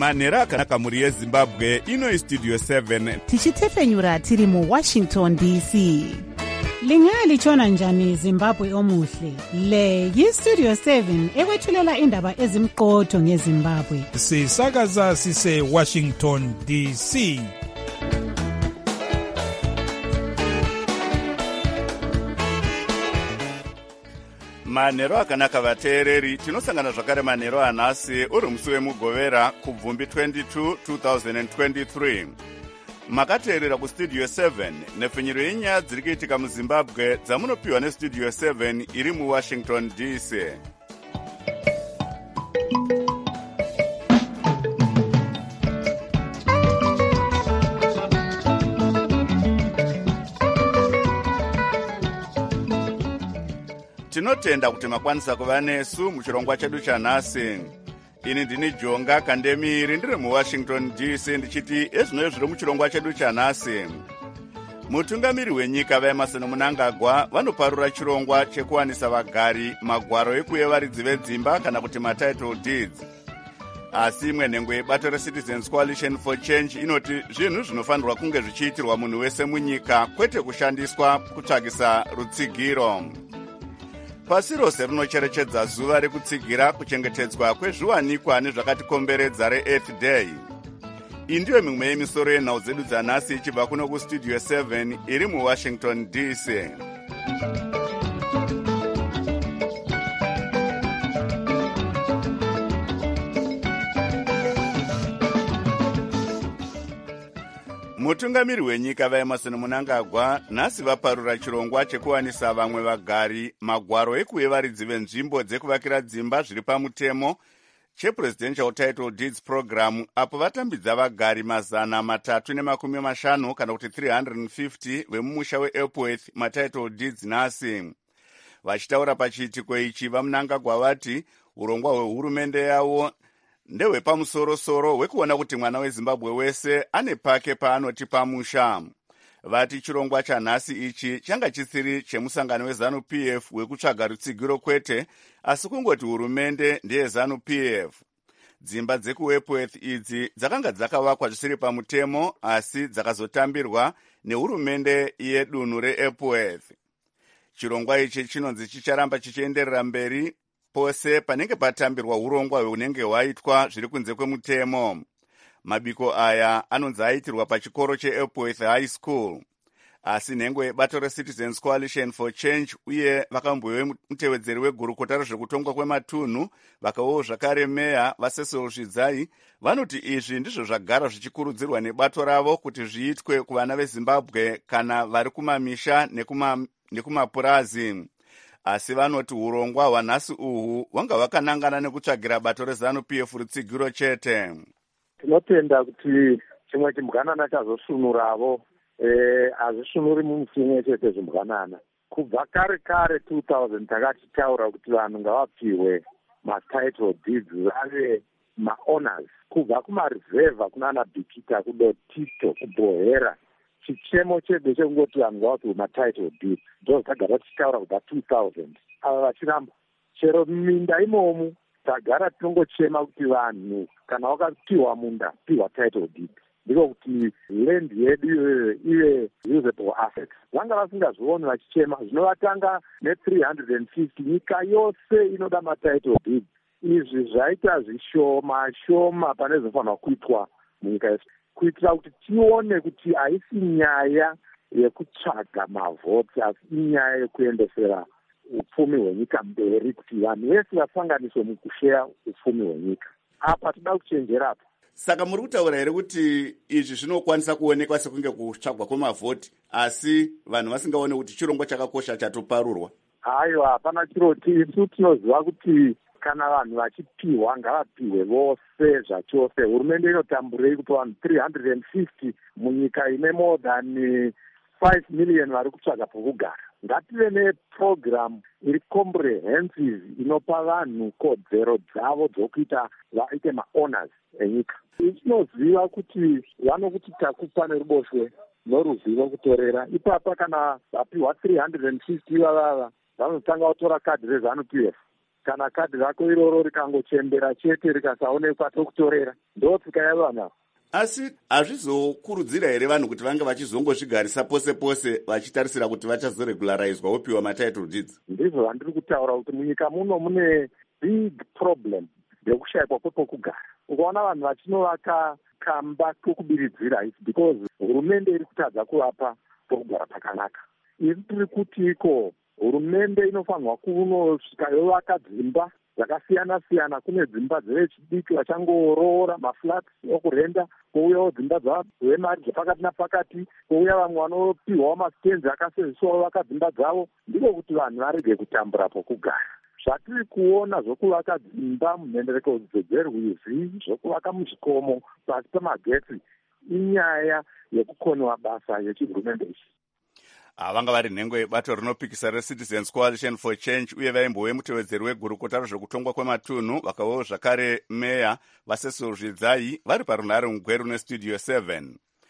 manhero akanaka mhuri yezimbabwe. Ino istudio 7 tichitefenyura tiri muwashington dc. Lingalitshona njani Zimbabwe omuhle? Le yistudio 7 ekwethulela indaba ezimqotho ngeZimbabwe. Sisakaza sise Washington DC. manhero akanaka vateereri. Tinosangana zvakare manhero anhasi uri musi wemugovera kubvumbi 22 2023. Makateerera kustudio 7 nepfenyuro yenyaya dziri kuitika muzimbabwe dzamunopiwa nestudio 7 iri muwashington dc. Tinotenda kuti makwanisa kuva nesu muchirongwa chedu chanhasi. Ini ndini Jonga Kandemiri ndiri muwashington dc ndichiti ezvinoi zviri muchirongwa chedu chanhasi. Mutungamiri wenyika vaEmmerson Mnangagwa vanoparura chirongwa chekuwanisa vagari magwaro ekuyevaridzi vedzimba kana kuti matitle deeds. Asi imwe nhengo yebato reCitizens Coalition for Change inoti zvinhu zvinofanirwa kunge zvichiitirwa munhu wese munyika, kwete kushandiswa kutsvagisa rutsigiro. Pasi rose rinocherechedza zuva rekutsigira kuchengetedzwa kwezviwanikwa nezvakatikomberedza reEarth Day. Iyi ndiyo mimwe yemisoro yenhau dzedu dzanhasi ichibva kuno kustudio 7 iri muwashington dc. Mutungamiri wenyika vaEmmerson Mnangagwa nhasi vaparura chirongwa chekuwanisa vamwe vagari magwaro ekuyevaridzi venzvimbo dzekuvakira dzimba zviri pamutemo chePresidential Title Deeds Program, apo vatambidza vagari 350 kana kuti 350 vemumusha weEpworth matitle deeds nhasi. Vachitaura pachiitiko ichi, vaMnangagwa vati urongwa hwehurumende yavo ndehwepamusoro-soro hwekuona kuti mwana weZimbabwe wese ane pake paanoti pamusha. Vati chirongwa chanhasi ichi changa chisiri chemusangano weZANU-PF hwekutsvaga rutsigiro kwete, asi kungoti hurumende ndeyeZANU-PF. Dzimba dzekuEpworth idzi dzakanga dzakavakwa zvisiri pamutemo, asi dzakazotambirwa nehurumende yedunhu reEpworth. Chirongwa ichi chinonzi chicharamba chichienderera mberi pose panenge patambirwa urongwa hunenge hwaitwa zviri kunze kwemutemo. Mabiko aya anonzi aitirwa pachikoro cheEpworth High School. Asi nhengo yebato reCitizens Coalition for Change uye vakambowe mutevedzeri wegurukota rezvekutongwa kwematunhu vakawo zvakare meya vaCecil Zvidzai vanoti izvi ndizvo zvagara zvichikurudzirwa nebato ravo kuti zviitwe kuvana veZimbabwe kana vari kumamisha nekumapurazi. Asi vanoti urongwa hwanhasi uhu hwanga hwakanangana nekutsvagira bato reZANU-PF rutsigiro chete. Tinotenda kuti chimwe chimbwanana chazosvinuravo hazvisvinuri mumusi umwe chete zvimbwanana. Kubva kare 2000 takachitaura kuti vanhu ngavapiwe matitle deeds vave maowners. Kubva kumareserva kunana Bikita, kuDotito, kuBohera, chichemo chedu chekungoti vanhu ngavapiwe matitle deeds ndo tagara tichitaura kubva 2000. Ava vachiramba chero minda imomu tagara tinongochema kuti vanhu kana wakapiwa munda piwa title deed, ndiko kuti land yedu ive usable assets. Vanga vasingazvioni vachichema, zvinovatanga ne350 nyika yose inoda matitle deed. Izvi zvaita zvishoma shoma pane zvofanirwa kuitwa munyika yose, kuitira kuti tione kuti haisi nyaya yekutsvaga mavhoti, asi inyaya yekuendesera upfumi hwenyika mberi, kuti vanhu vese vasanganiswe mukusheya upfumi hwenyika. Apa toda kuchenjerapo. Saka muri kutaura here kuti izvi zvinokwanisa kuonekwa sekunge kutsvagwa kwemavhoti, asi vanhu vasingaone kuti chirongwa chakakosha chatoparurwa? Haiwa, hapana chiroti. Isu tinoziva kuti kana vanhu vachipiwa ngavapiwe vose zvachose. Hurumende inotamburei kupa vanhu 350 munyika ine more than 5 million vari kutsvaga pokugara. Ngative neprogram iri comprehensive inopa vanhu kodzero dzavo dzokuita vaite maowners enyika. Tinoziva kuti vanokuti takupa neruboshwe noruzivo kutorera. Ipapa kana vapiwa 350 vavava vanotanga kutora kadhi reZANU-PF kana kadhi rako iroro rikangochembera chete rikasaonekwa tokutorera. Ndotsika yavana. Asi hazvizokurudzira here vanhu kuti vange vachizongozvigarisa pose pose vachitarisira kuti vachazoregularizwa wopiwa matitle deeds? Ndizvo vandiri kutaura kuti munyika muno mune big problem yekushayikwa kwepokugara. Ukaona vanhu vachinovaka kamba kokubiridzira, it's because hurumende iri kutadza kuvapa pokugara pakanaka. Iri tiri kutiko hurumende inofanirwa kunosvika yovaka dzimba dzakasiyana-siyana. Kune dzimba dzevechidiki vachangoroora maflats okurenda, kouyawo dzimba dzavemari dzepakati napakati, kouya vamwe vanopiwawo masitenzi akasevisiwa vovaka dzimba dzavo. Ndiko kuti vanhu varege kutambura pokugara. Zvatiri kuona zvokuvaka dzimba munhendereko dzerwizi, zvokuvaka muzvikomo pasi pemagetsi, inyaya yekukonewa basa yechihurumende ichi. Vanga vari nhengo yebato rinopikisa reCitizens Coalition for Change uye vaimbove mutevedzeri wegurukota rezvekutongwa kwematunhu vakavewo zvakare meya vaSecil Zvidzai vari parunhare mugweru neStudio 7.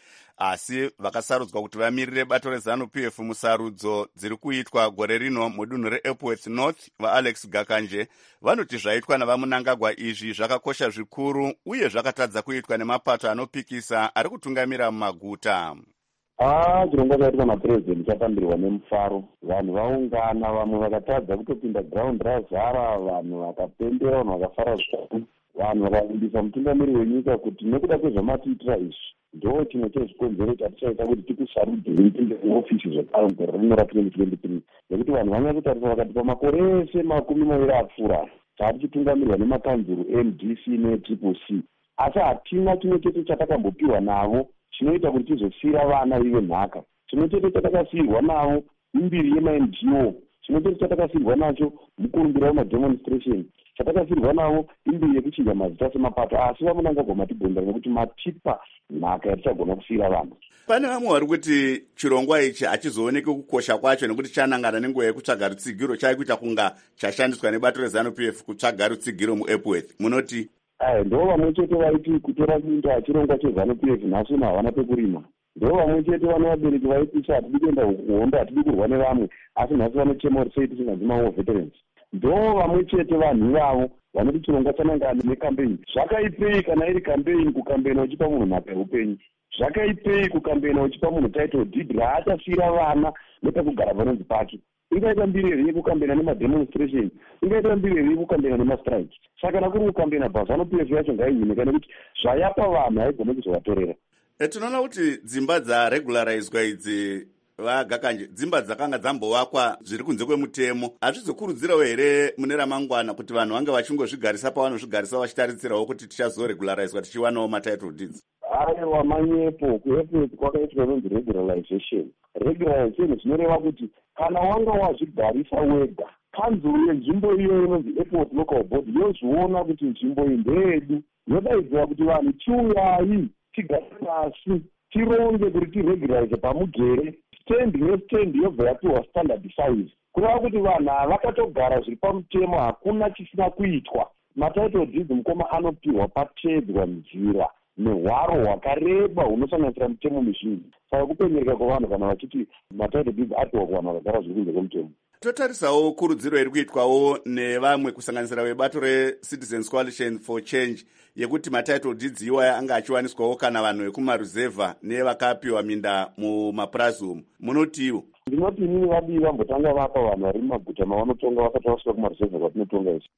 Asi vakasarudzwa kuti vamirire bato reZANU-PF musarudzo dziri kuitwa gore rino mudunhu reEpworth North, vaAlex Gakanje vanoti zvaitwa navaMunangagwa izvi zvakakosha zvikuru uye zvakatadza kuitwa nemapato anopikisa ari kutungamira mumaguta. Chirongwa chaitwa naPresident chapambirwa nemufaro. Vanhu vaungana, vamwe vakatadza kutopinda ground razara, vanhu vakapembera, vanhu vakafara zvikuru. Vanhu vakavimbisa mutungamiri wenyika kuti nekuda kwezvamatiitira izvi ndo chimwe chezvikonzero chatichaita kuti tikusarudze veipinda muofisi zvekare mugore rino ra2023. Nekuti vanhu vanyakutarisa vakati pamakore ese 20 apfuura tatichitungamirwa nemakanzuru MDC neTCC, asi hatina chimwe chete chatakambopiwa navo chinoita kuti tizosiyira vana ive nhaka. Chimwe chete chatakasiyirwa navo imbiri yema-NGO, chimwe chete chatakasiyirwa nacho mukurumbira wemademonstration, chatakasiyirwa navo imbiri yekuchinja mazita semapato. Asi vaMunangagwa matibhonda nekuti matipa nhaka yatichagona kusiyira vanhu. Pane vamwe vari kuti chirongwa ichi hachizooneki kukosha kwacho nekuti chanangana nenguva yekutsvaga rutsigiro chaikuita kunga chashandiswa nebato reZANU-PF kutsvaga rutsigiro muEpworth. Munoti? Ndo vamwe chete vaiti kutora kuita chirongwa cheZANU-PF nhasi havana pekurima. Ndo vamwe chete vane vabereki vaipisa hatidi kuenda kuhondo, hatidi kurwa nevamwe, asi nhasi vanochema sei tisingazimawo veterans. Ndo vamwe chete vanhu ivavo vanoti chirongwa chanangana nekampeini. Zvakaipei kana iri kampeini kukambena uchipa munhu nhaka yeupenyu? Zvakaipei kukambena uchipa munhu title deed raachasiyira vana nepekugara panonzi pake? Ingaita mbiriri yekukambena nemademonstration, ingaita mbiriri yekukambena nemastrike. Saka nakuri kukambena paZANU-PF yacho ngaihineka nekuti zvayapa vanhu haigone kuzovatorera. Tinoona kuti dzimba dzaregularizwa idzi vaGakanje dzimba dzakanga dzambovakwa zviri kunze kwemutemo. Hazvizokurudzirawo here mune ramangwana kuti vanhu vange vachingozvigarisa pavanozvigarisa vachitaritsirawo kuti tichazoregularizwa tichiwanawo matitle deeds? Aiwa, manyepo kuEpworth kwakaitwa inonzi regularization. Regularization zvinoreva kuti kana wanga wazvigarisa wega, kanzuru yenzvimbo iyo inonzi Epworth Local Board yozviona kuti nzvimbo iyi ndeyedu, yodaidzira kuti vanhu chiuyai tigare pasi tironge kuti tiregularize pamugere. Stand nestand yobva yapiwa standard size, kureva kuti vanhu vakatogara zviri pamutemo, hakuna chisina kuitwa. Matitle deeds mukoma anopiwa patedzwa nzira nehwaro hwakareba hunosanganisira mutemo mizhinji. Saka kupenyereka kwavanhu kana vachiti matitle deeds apiwa kuvanhu vakagara zviri kunze kwemutemo. Totarisawo kurudziro iri kuitwawo nevamwe kusanganisira vebato reCitizens Coalition for Change yekuti matitle deeds iwaya anga achiwaniswawo kana vanhu vekumaruzevha nevakapiwa minda mumapurazi. Munotiwo? Ndinoti inini vadivi vambotanga vapa vanhu vari mumaguta mavanotonga vasati vasvika kumaruzevha kwatinotonga isi.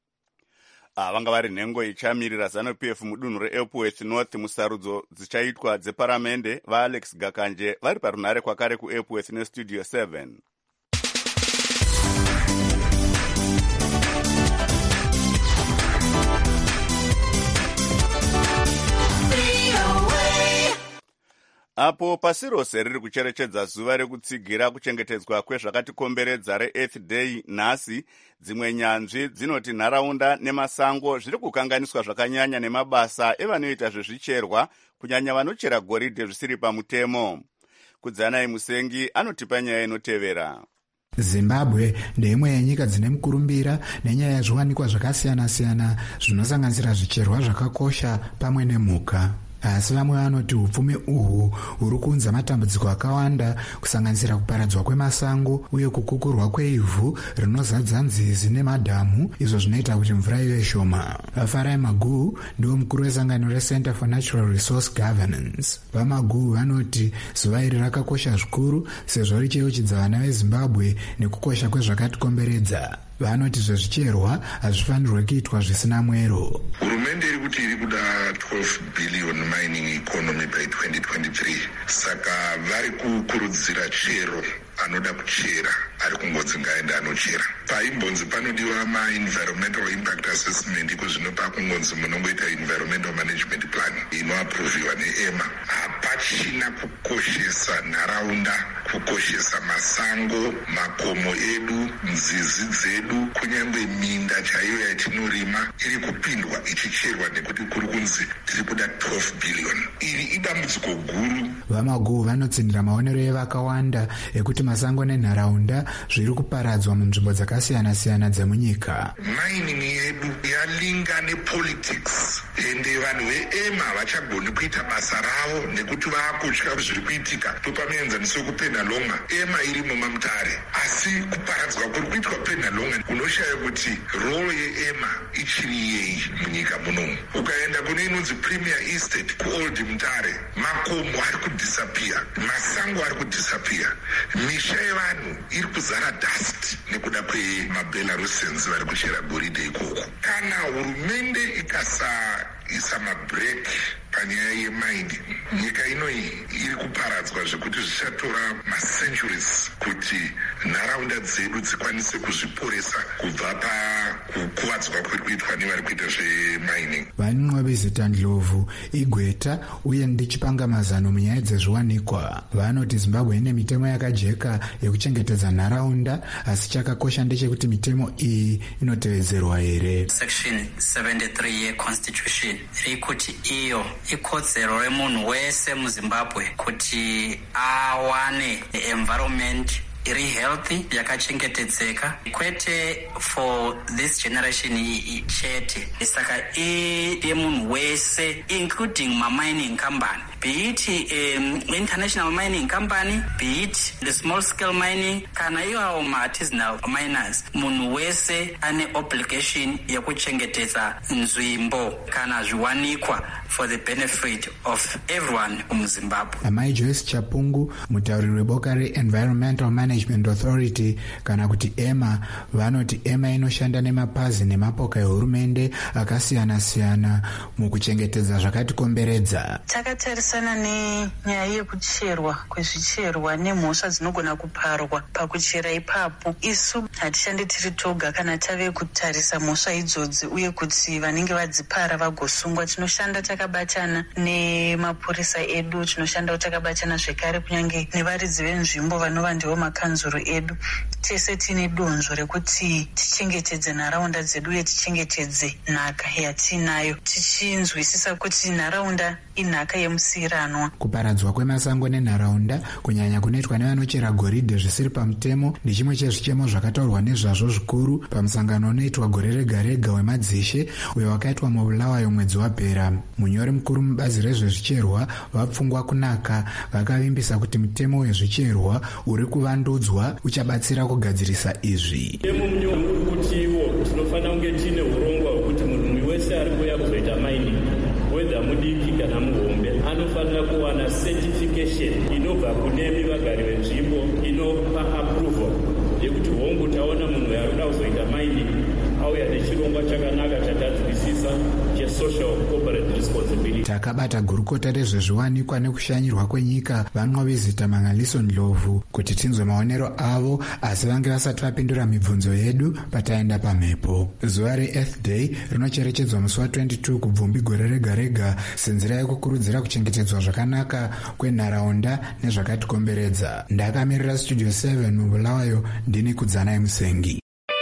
Vanga vari nhengo ichamirira ZANU-PF mudunhu reEpworth North musarudzo dzichaitwa dzeparamende. vaAlex Gakanje vari parunhare kwakare kuEpworth neStudio 7. Apo pasi rose riri kucherechedza zuva rekutsigira kuchengetedzwa kwezvakatikomberedza reEarth Day nhasi, dzimwe nyanzvi dzinoti nharaunda nemasango zviri kukanganiswa zvakanyanya nemabasa evanoita zvezvicherwa, kunyanya vanochera goridhe zvisiri pamutemo. Kudzanai Musengi anotipa nyaya inotevera. Zimbabwe ndeimwe yenyika dzine mukurumbira nenyaya yezviwanikwa zvakasiyana-siyana zvinosanganisira zvicherwa zvakakosha pamwe nemhuka. asi vamwe vanoti upfumi uhwu huri kuunza matambudziko akawanda kusanganisira kuparadzwa kwemasango uye kukukurwa kweivhu rinozadza nzizi nemadhamu, izvo zvinoita kuti mvura ive shoma. Farai Maguhu ndiwo mukuru wesangano reCenter for Natural Resource Governance. VaMaguhu vanoti zuva iri rakakosha zvikuru sezvo richiyeuchidza vana veZimbabwe nekukosha kwezvakatikomberedza. Vanoti zvezvicherwa hazvifanirwe kuitwa zvisina mwero. Hurumende iri kuti iri kuda 12 billion mining economy by 2023. Saka vari kukurudzira chero anoda kuchera ari kungodzi ngaende anochera. Paimbonzi panodiwa ma-environmental impact assessment kuzvino pakungonzi munongoita environmental management plan inoaproviwa neEMA. Hapachina kukoshesa nharaunda, kukoshesa masango, makomo edu, nzizi dzedu, kunyangwe minda chaiyo yatinorima iri kupindwa ichicherwa nekuti kuri kunzi tiri kuda 12 billion. Iri idambudziko guru. VaMaguhu vanotsindira maonero evakawanda ekuti masango nenharaunda zviri kuparadzwa munzvimbo dzakasiyana-siyana dzemunyika. Mining yedu yalinga nepolitics ende vanhu veEMA vachagoni kuita basa ravo nekuti vaakutya zviri kuitika. Topamienzaniso kuPenalonga, EMA irimo mamutare, asi kuparadzwa kuri kuitwa Penalonga unoshaya kuti role yeEMA ichiri yei munyika munomu. Ukaenda kune inonzi Premier Estate kuOld Mutare, makomo ari kudisappear, masango ari kudisappear, misha yevanhu iri kuzara dust nekuda kwemaBelarusians vari kuchera goridhe ikoko. Kana hurumende ikasaisa mabreak panyaya yemining, nyika inoyi iri kuparadzwa zvekuti zvichatora macenturies kuti nharaunda dzedu dzikwanise kuzviporesa kubva pakukuvadzwa kuri kuitwa nevari kuita zvemining. Vanin'wa vezita ndlovu igweta uye ndichipanga mazano munyaya dzezviwanikwa. Vanoti Zimbabwe ine mitemo yakajeka yekuchengetedza nharaunda, asi chakakosha ndechekuti mitemo iyi inotevedzerwa here. Section 73 yeConstitution iri kuti iyo ikodzero remunhu wese muZimbabwe kuti awane environment iri healthy, yakachengetedzeka, kwete for this generation chete. Saka yemunhu wese including ma-mining company, be it international mining company, be it the small scale mining, kana iwo ma-artisanal miners. Munhu wese ane obligation yekuchengetedza nzvimbo kana zviwanikwa for the benefit of everyone muZimbabwe. Amai Joyce Chapungu, mutauriri weboka re-Environmental Management Authority kana kuti EMA, vanoti EMA inoshanda nemapazi nemapoka ehurumende akasiyana-siyana mukuchengetedza zvakatikomberedza. Takatarisana nenyaya yekucherwa kwezvicherwa nemhosva dzinogona kuparwa pakuchera ipapo. Isu hatishandi tiri toga kana tave kutarisa mhosva idzodzi uye kuti vanenge vadzipara vagosungwa. Tinoshanda takabatana nemapurisa edu, tinoshanda takabatana zvekare kunyange nevaridzi venzvimbo vanova ndivo makanzuro edu. Tese tine donzvo rekuti tichengetedze nharaunda dzedu uye tichengetedze nhaka yatinayo, tichinzwisisa kuti nharaunda inhaka yemusiyiranwa. Kuparadzwa kwemasango nenharaunda kunyanya kunoitwa nevanochera goridhe zvisiri pamutemo ndechimwe chezvichemo zvakataurwa nezvazvo zvikuru pamusangano unoitwa gore rega-rega wemadzishe uyo wakaitwa muBulawayo mwedzi wapera. Munyori mukuru mubazi rezvezvicherwa vaPfungwa Kunaka vakavimbisa kuti mutemo wezvicherwa uri kuvandudzwa uchabatsira kugadzirisa izvi. Kutiwo tinofanira kunge tine urongwa hwekuti munhu wese ari kuuya kuzoita mining, whether mudiki kana muhombe, anofanira kuwana certification inobva kune vagari venzvimbo inopa approval yekuti hongu taona munhu yaruda kuzoita mining auya nechirongwa chakanaka chatanzwisisa chesocial corporate responsibility. Takabata gurukota rezvezviwanikwa nekushanyirwa kwenyika van'wa vezita Mangaliso Ndlovu kuti tinzwe maonero avo, asi vange vasati vapindura mibvunzo yedu pataenda pamhepo. Zuva reEarth Day rinocherechedzwa musi wa22 kubvumbi gore rega-rega senzira yekukurudzira kuchengetedzwa zvakanaka kwenharaunda nezvakatikomberedza. Ndakamirira Studio 7 muBulawayo, ndini Kudzanai Musengi.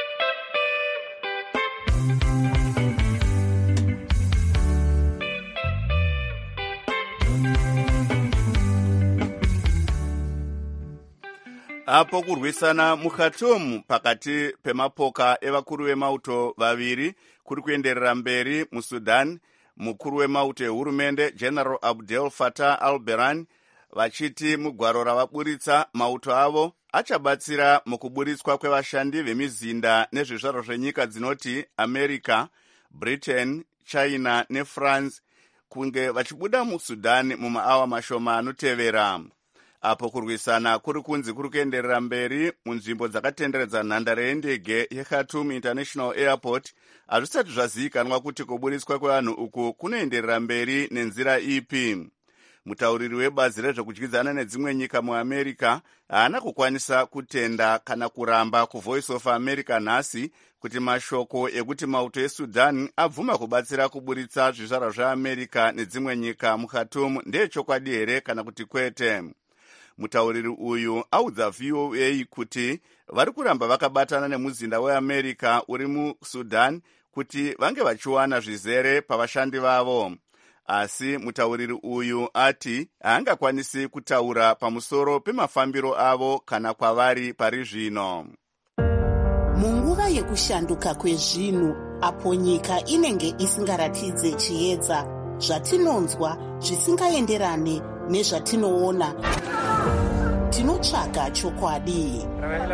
Apo kurwisana muKhartoum pakati pemapoka evakuru vemauto vaviri kuri kuenderera mberi muSudan mukuru wemauto ehurumende General Abdel Fattah al-Burhan vachiti mugwaro ravaburitsa mauto avo achabatsira mukuburitswa kwevashandi vemizinda nezvizvaro zvenyika dzinoti America, Britain, China neFrance kunge vachibuda muSudan mumaawa mashoma anotevera. Apo kurwisana kuri kunzi kuri kuenderera mberi munzvimbo dzakatenderedza nhandare yendege yeKhartoum International Airport, hazvisati zvazivikanwa kuti kuburitswa kwevanhu uku kunoenderera mberi nenzira ipi. Mutauriri webazi rezvekudyidzana nedzimwe nyika muAmerica haana kukwanisa kutenda kana kuramba kuVoice of America nhasi kuti mashoko ekuti mauto eSudan abvuma kubatsira kuburitsa zvizvarwa zveAmerica nedzimwe nyika muKhartoum ndeechokwadi here kana kuti kwete. Mutauriri uyu audza VOA kuti vari kuramba vakabatana nemuzinda weAmerica uri muSudan kuti vange vachiwana zvizere pavashandi vavo. Asi mutauriri uyu ati haangakwanisi kutaura pamusoro pemafambiro avo kana kwavari pari zvino. Munguva yekushanduka kwezvinhu, apo nyika inenge isingaratidze chiedza, zvatinonzwa zvisingaenderane nezvatinoona, tinotsvaga chokwadi.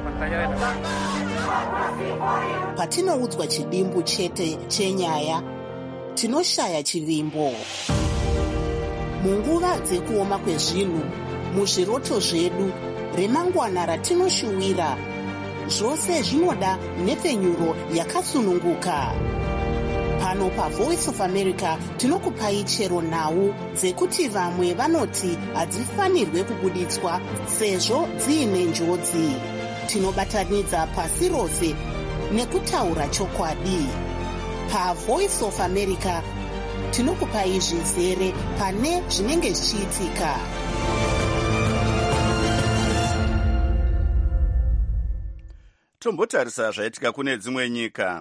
Patinoudzwa chidimbu chete chenyaya, tinoshaya chivimbo. Munguva dzekuoma kwezvinhu, muzviroto zvedu, remangwana ratinoshuwira, zvose zvinoda nhepfenyuro yakasununguka. Pano paVoice of America tinokupai chero nhau dzekuti vamwe vanoti hadzifanirwe kubuditswa sezvo dziine njodzi. Tinobatanidza pasi rose nekutaura chokwadi. PaVoice of America tinokupai zvizere pane zvinenge zvichiitika. Tombotarisa zvaitika kune dzimwe nyika.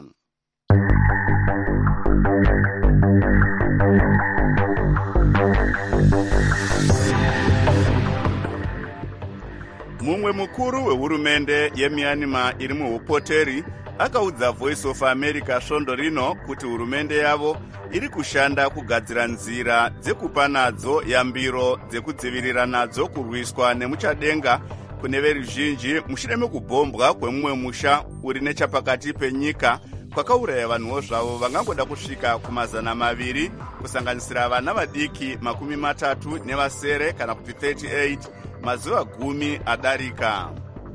Mumwe mukuru wehurumende yeMyanmar iri muupoteri akaudza Voice of America svondo rino kuti hurumende yavo iri kushanda kugadzira nzira dzekupa nadzo yambiro dzekudzivirira nadzo kurwiswa nemuchadenga kune veruzhinji mushure mekubhombwa kwemumwe musha uri nechapakati penyika kwakauraya vanhuwo zvavo vangangoda kusvika ku200 kusanganisira vana vadiki 30 nevasere kana kuti 38 mazuva 10 adarika.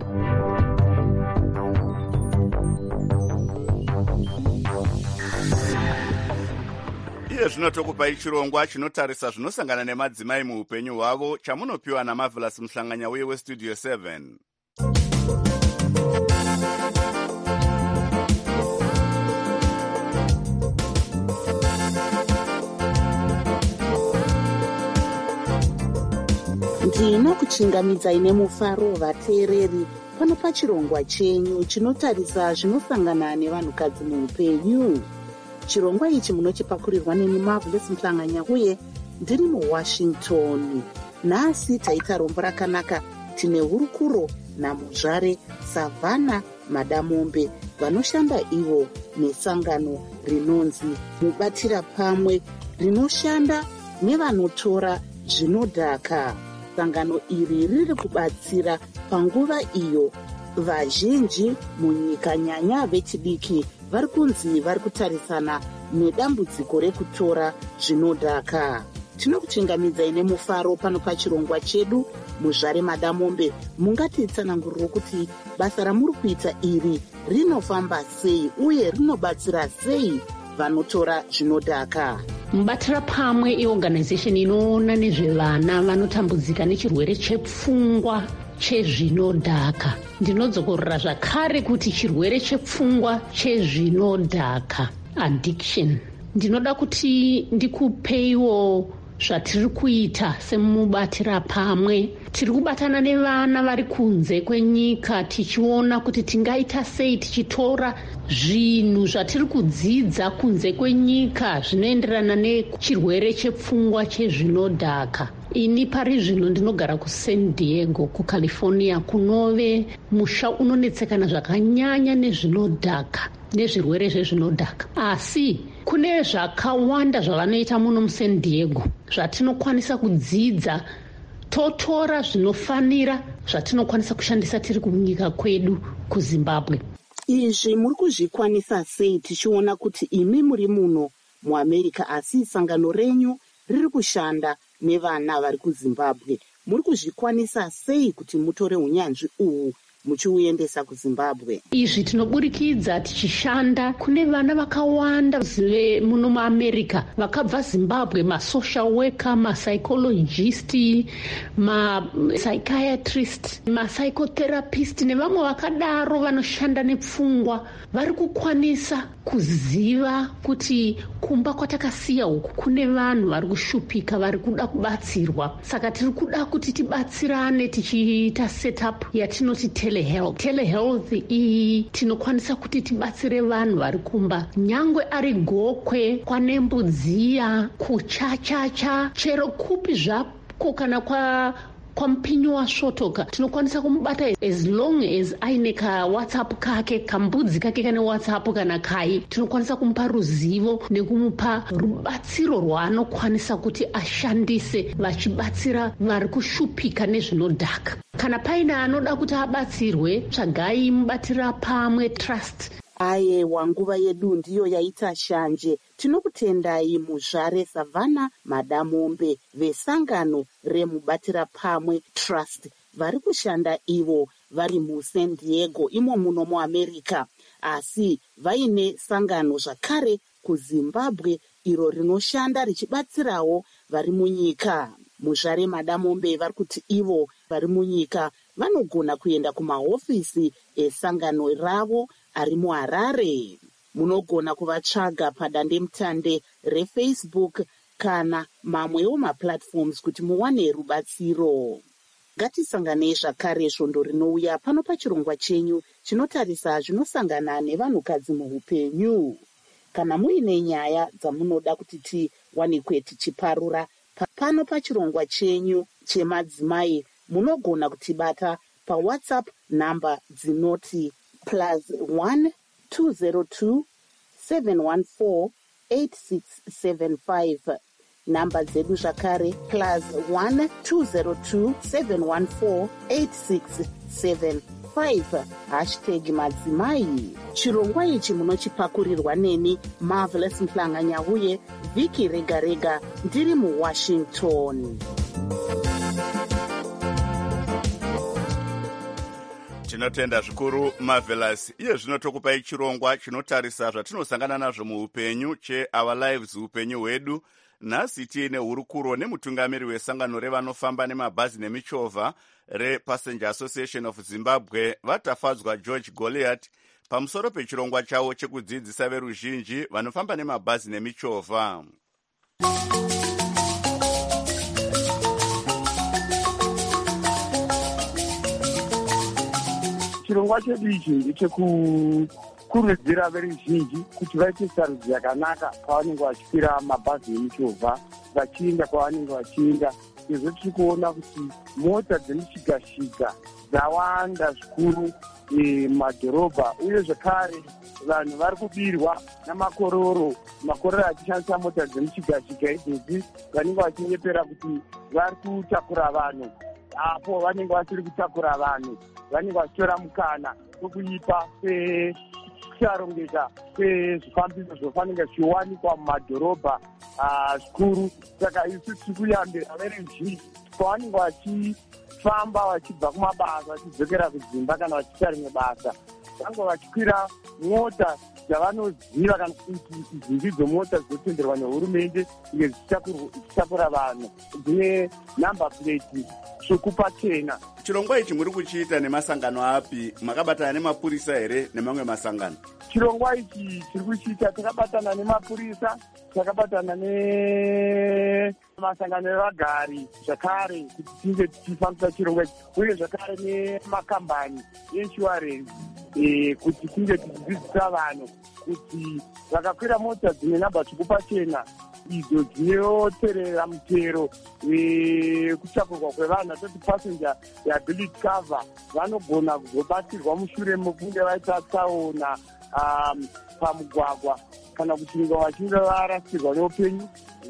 Iye zvinotokupai chirongwa chinotarisa zvinosangana nemadzimai muupenyu hwavo chamunopiwa naMarvelous Muhlanganya uye weStudio 7. Ndinokuchingamidzai nemufaro vateereri pano pachirongwa chenyu chinotarisa zvinosangana nevanhukadzi muupenyu. Chirongwa ichi munochipakurirwa neni Marvelous Muhlanganya uye ndiri muWashington. Nhasi taita rombo rakanaka, tine hurukuro namuzvare Savannah Madamombe vanoshanda ivo nesangano rinonzi Mubatira Pamwe rinoshanda nevanotora zvinodhaka. Sangano iri riri kubatsira panguva iyo vazhinji munyika nyanya vechidiki vari kunzi vari kutarisana nedambudziko rekutora zvinodhaka. Tinokuchingamidzai nemufaro pano pachirongwa chedu. Muzvare Madamombe, mungatitsananguriro kuti basa ramuri kuita iri rinofamba sei uye rinobatsira sei vanotora zvinodhaka? Mubatira Pamwe iorganization inoona nezvevana vanotambudzika nechirwere chepfungwa chezvinodhaka. Ndinodzokorora zvakare kuti chirwere chepfungwa chezvinodhaka, addiction. Ndinoda kuti ndikupeiwo zvatiri kuita semubatira pamwe. Tiri kubatana nevana vari kunze kwenyika tichiona kuti tingaita sei tichitora zvinhu zvatiri kudzidza kunze kwenyika zvinoenderana nechirwere chepfungwa chezvinodhaka. Ini pari zvino ndinogara kuSan Diego kuCalifornia kunove musha unonetsekana zvakanyanya nezvinodhaka. nezvirwere zvezvinodhaka, asi kune zvakawanda zvavanoita muno muSan Diego zvatinokwanisa kudzidza, totora zvinofanira zvatinokwanisa kushandisa tiri kunyika kwedu kuZimbabwe. Izvi muri kuzvikwanisa sei tichiona kuti imi muri muno muAmerica asi sangano renyu riri kushanda nevana vari kuZimbabwe? Muri kuzvikwanisa sei kuti mutore unyanzvi uhu muchiuendesa kuZimbabwe? Izvi tinoburikidza tichishanda kune vana vakawanda muno muAmerica vakabva Zimbabwe, masocial worker, mapsychologist, mapsychiatrist, mapsychotherapist nevamwe vakadaro vanoshanda nepfungwa. Vari kukwanisa kuziva kuti kumba kwatakasiya uku kune vanhu vari kushupika, vari kuda kubatsirwa. Saka tiri kuda kuti tibatsirane tichiita setup yatinoti telehealth iyi tinokwanisa kuti tibatsire vanhu vari kumba, nyangwe ari gokwe, kwanembudziya, kuchachacha, chero kupi zvako kana kwamupinyi wasvotoka tinokwanisa kumubata as long as aine kaWhatsApp kake, kambudzi kake kane WhatsApp kana kai, tinokwanisa kumupa ruzivo nekumupa rubatsiro rwaanokwanisa kuti ashandise vachibatsira vari kushupika nezvinodhaka. Kana paine anoda kuti abatsirwe, tsvagai mubatira pamwe trust. Aiwa, nguva yedu ndiyo yaita shanje. Tinokutendai muzvare Savannah Madamombe vesangano remubatira pamwe trust vari kushanda ivo vari muSan Diego imo muno muAmerica, asi vaine sangano zvakare kuZimbabwe iro rinoshanda richibatsirawo vari munyika. Muzvare Madamombe vari kuti ivo vari munyika vanogona kuenda kumahofisi esangano ravo ari muHarare. Munogona kuvatsvaga padandemutande reFacebook kana mamwewo maplatforms kuti muwane rubatsiro. Ngatisanganei zvakare svondo rinouya pano pachirongwa chenyu chinotarisa zvinosangana nevanhukadzi muupenyu. Kana muine nyaya dzamunoda kuti tiwanikwe tichiparura pano pachirongwa chenyu chemadzimai, munogona kutibata paWhatsApp namba dzinoti +1 202 714 8675. Namba dzedu zvakare +1 202 714 8675. Hashtag madzimai. Chirongwa ichi munochipakurirwa neni Marvelous Mhlanga-Nyahuye, Viki Rega Rega, ndiri muWashington. Tinotenda zvikuru Marvelous. Iye zvino tokupai chirongwa chinotarisa zvatinosangana nazvo muupenyu che-Our Lives, upenyu hwedu. Nhasi tiine hurukuro nemutungamiri wesangano revanofamba nemabhazi nemichovha rePassenger Association of Zimbabwe, vatafadzwa George Goliath, pamusoro pechirongwa chavo chekudzidzisa veruzhinji vanofamba nemabhazi nemichovha. Chirongwa chedu ichi ndechekukurudzira veruzhinji kuti vaite sarudzo yakanaka pavanenge vachikwira mabhazi emichovha vachienda kwavanenge vachienda, sezvo tiri kuona kuti mota dzemishiga-shiga dzawanda zvikuru mumadhorobha, uye zvakare vanhu vari kubirwa namakororo achishandisa mota dzemishiga-shiga idzodzi vanenge vachinyepera kuti vari kutakura vanhu. Apo vanenge vasiri kutakura vanhu, vanenge vachitora mukana wekuipa kusarongeka kwezvifambiso zvofanira zvichiwanikwa mumadhorobha zvikuru. Saka isu tiri kuyambira veruzhinji pavanenge vachifamba vachibva kumabasa vachidzokera kudzimba kana vachiita rimwe basa, vange vachikwira mota dzavanoziva kana kuti idzi ndidzo mota dzinotenderwa nehurumende uye dzichitakura vanhu dzine namba plate tsvuku pachena. Chirongwa ichi muri kuchiita nemasangano api? Makabatana nemapurisa here nemamwe masangano? Chirongwa ichi tiri kuchiita takabatana nemapurisa, takabatana nemasangano evagari zvakare kuti tinge tichifambisa chirongwa ichi, uye zvakare nemakambani einsurance kuti tinge tichidzidzisa vanhu kuti vakakwira mota dzine namba tsvuku pachena idzo dzinoterera mutero wekutakurwa kwevanhu, atoti passenger liability cover, vanogona kuzobatsirwa mushure mekunge vaita tsaona pamugwagwa kana kuti vachinge varasirwa neupenyu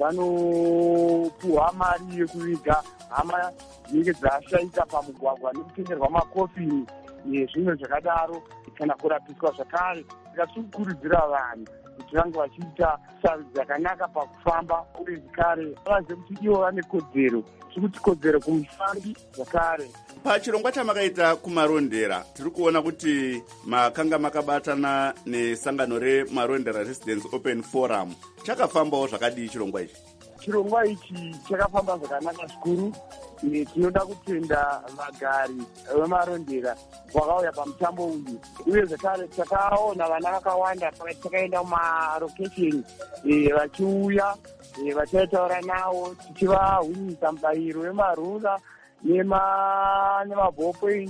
vanopuhwa mari yekuviga hama dzinenge dzashaika pamugwagwa nekutengerwa makofini nezvimwe zvakadaro kana kurapiswa zvakare. Saka tiri kukurudzira vanhu kuti vange vachiita sarudzo dzakanaka pakufamba uye zvakare vazive kuti ivo vane kodzero, tikuti kodzero kumufambi zvakare. Pachirongwa chamakaita kumarondera tiri kuona kuti makanga makabatana nesangano remarondera Residents Open Forum. Chakafambawo zvakadii chirongwa ichi? Chirongwa ichi chakafamba zvakanaka zvikuru. Tinoda kutenda vagari vemarondera vakauya pamutambo uyu, uye zvakare takaona vana vakawanda pakati takaenda mumarokesheni vachiuya vachataura navo tichivahwinisa mubayiro wemarura nemabhokwe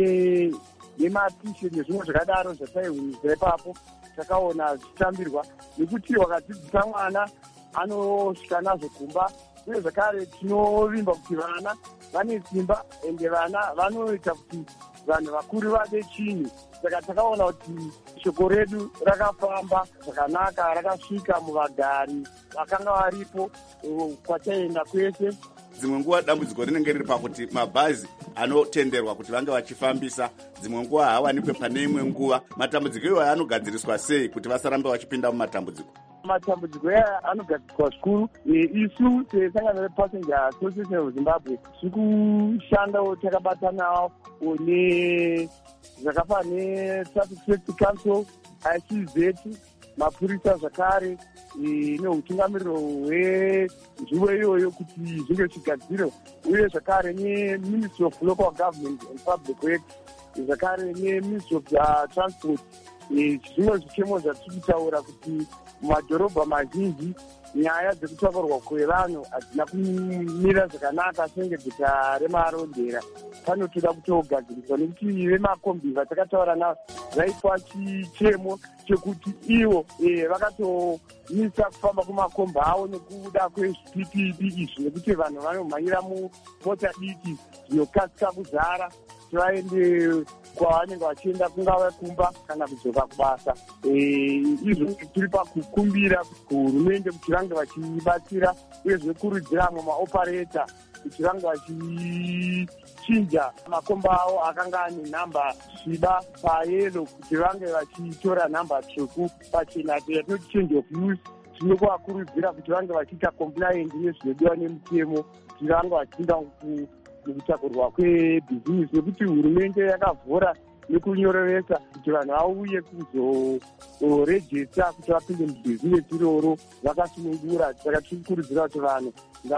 nematishe nezvimwe zvakadaro zvataihwinisa ipapo. Takaona zvichitambirwa nekuti wakadzidzisa mwana anosvika nazvo kumba, uye zvakare tinovimba kuti vana vane simba ende vana vanoita kuti vanhu vakuru vade chinhu. Saka takaona kuti shoko redu rakafamba zvakanaka, rakasvika muvagari vakanga varipo kwataenda kwese. Dzimwe nguva dambudziko rinenge riri pakuti mabhazi anotenderwa kuti vange vachifambisa dzimwe nguva haawanikwe pane imwe nguva. Matambudziko iwayo anogadziriswa sei kuti vasarambe vachipinda mumatambudziko? Matambudziko aya anogadziriswa zvikuru. Isu sesangano rePassenger Association of Zimbabwe tiri kushandawo takabatanawo zvakafanana neTraffic Safety Council, ICZ, mapurisa zvakare neutungamiriro hwenzvimbo iyoyo kuti zvinge zvichigadzirwa, uye zvakare neMinistry of Local Government and Public Works, zvakare neMinistry of Transport. Zvimwe zvichemo zvatiri kutaura kuti mumadhorobha mazhinji nyaya dzekutakurwa kwevanhu hadzina kumira zvakanaka senge guta remarondera. Panotoda kutogadziriswa nekuti vemakombi vatakataura navo vaipa chichemo chekuti ivo vakatomisa kufamba kumakombi avo nekuda kwezvipipidi izvi, nekuti vanhu vanomhanyira mumota diki dzinokasika kuzara kuti vaende kwavanenge vachienda kungava kumba kana kudzoka kubasa. Izvo tiri pakukumbira kuhurumende kuti vange vachibatsira, uye zvinokurudzira amwe maopareta kuti vange vachichinja makomba avo akanga ane nhamba sviba payero kuti vange vachitora nhamba tsvuku pachena. Yatinoti change of use. Tinokuvakurudzira kuti vange vachiita compliant nezvinodiwa nemutemo, kuti vange vachinda mukutakurwa kwebhizinesi, nekuti hurumende yakavhura nekunyoreresa kuti vanhu vauye kuzorejesta kuti vapinde mubhizinesi iroro vakasunungura. Saka tirikurudzira kuti vanhu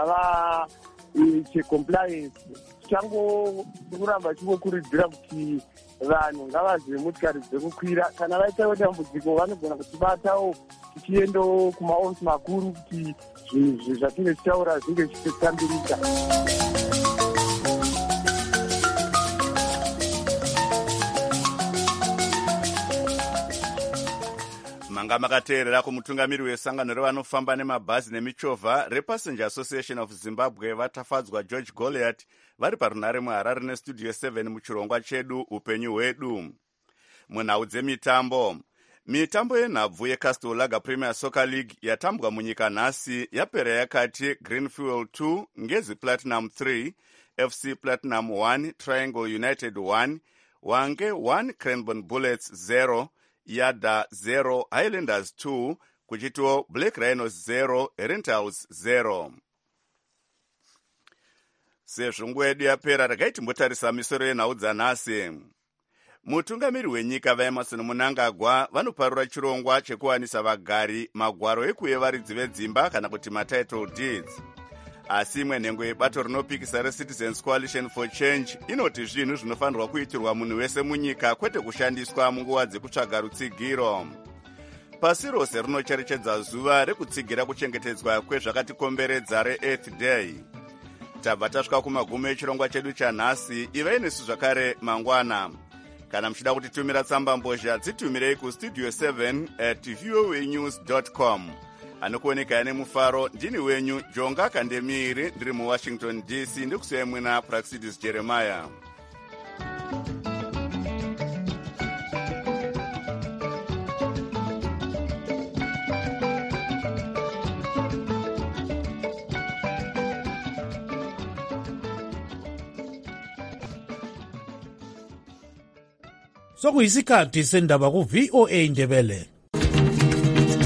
ngavaite compliance. Tichangokuramba tichikurudzira kuti vanhu ngavazive motikari dzekukwira. Kana vaitawo dambudziko vanogona kutibatawo tichiendawo kumaofisi makuru kuti zvinhu zvatinenge tichitaura zvinge zvichitambirika. Manga makateerera kumutungamiri wesangano revanofamba nemabhazi nemichovha rePassenger Association of Zimbabwe vatafadzwa George Goliath vari parunare muHarare neStudio 7 muchirongwa chedu upenyu hwedu. Munhau dzemitambo, mitambo yenhabvu yeCastle Lager Premier Soccer League yatambwa munyika nhasi yapera yakati Greenfuel 2 Ngezi Platinum 3 FC Platinum 1 Triangle United 1 Wange 1 Cranbourne Bullets 0 Yada 0 Highlanders 2 kuchitiwo Black Rhinos 0 Rentals 0. Sezvo nguva yedu yapera regai timbotarisa misoro yenhau dzanhasi. Mutungamiri wenyika vaEmmerson Mnangagwa vanoparura chirongwa chekuwanisa vagari magwaro ekuyevaridzi vedzimba kana kuti matitle deeds. Asi imwe nhengo yebato rinopikisa reCitizens Coalition for Change inoti zvinhu zvinofanirwa kuitirwa munhu wese munyika kwete kushandiswa munguva dzekutsvaga rutsigiro. Pasi rose rinocherechedza zuva rekutsigira kuchengetedzwa kwezvakatikomberedza reEarth Day. Tabva tasvika kumagumo echirongwa chedu chanhasi. Ivai nesu zvakare mangwana. Kana muchida kutitumira tsamba mbozha dzitumirei kustudio 7@voanews.com. Anokuoneka ane mufaro ndini wenyu Jonga Kandemiri ndiri muWashington DC ndikusiyai mwina Praxidis Jeremiah. sokuyisikhathi sendaba ku-VOA Ndebele.